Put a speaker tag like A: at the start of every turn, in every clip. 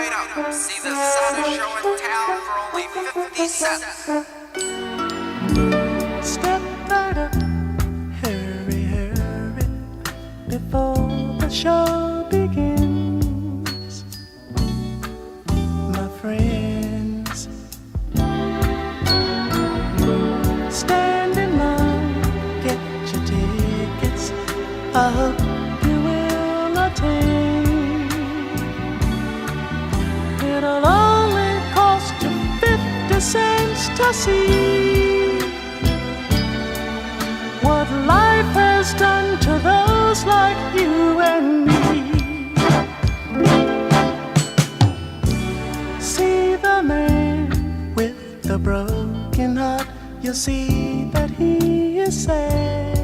A: right up. See the saddest show in town for only 50 cents.
B: Step right up, hurry, hurry, before the show begins. My friends, stand in line, get your tickets. I hope you will attain. It'll only cost you 50 cents to see what life has done to those like you and me. See the man with the broken heart, you'll see that he is sad.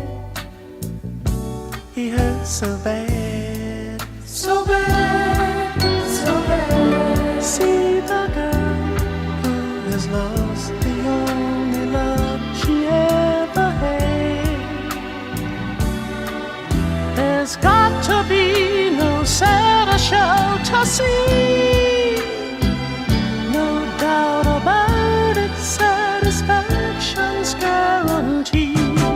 B: He hurts so bad, so bad, so bad. See the girl who has lost the only love she ever had. There's got to be no sadder show to see. No doubt about it, satisfaction's guaranteed.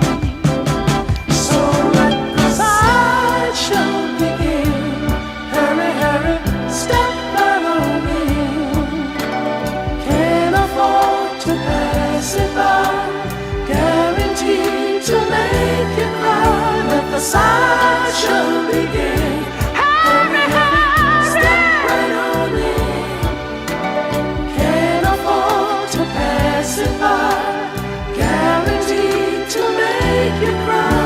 B: The sideshow begin. Hurry, hurry, step right on in. Can't afford to pass it by. Guaranteed to make you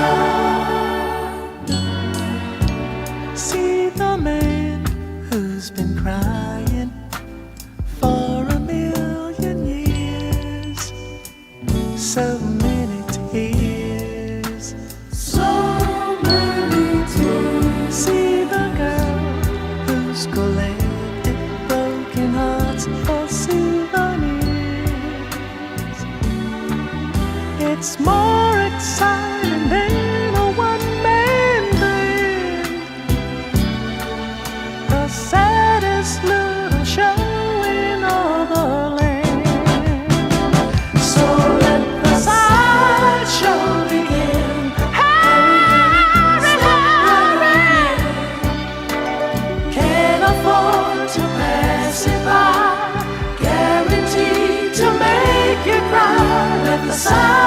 B: cry. See the man who's been crying for a million years. So many tears. See the girl who's collected broken hearts for souvenirs. It's more exciting than a one-man band. The saddest little show in all the land. So let the sideshow begin. To pass it by, guaranteed to make you cry. Let the sun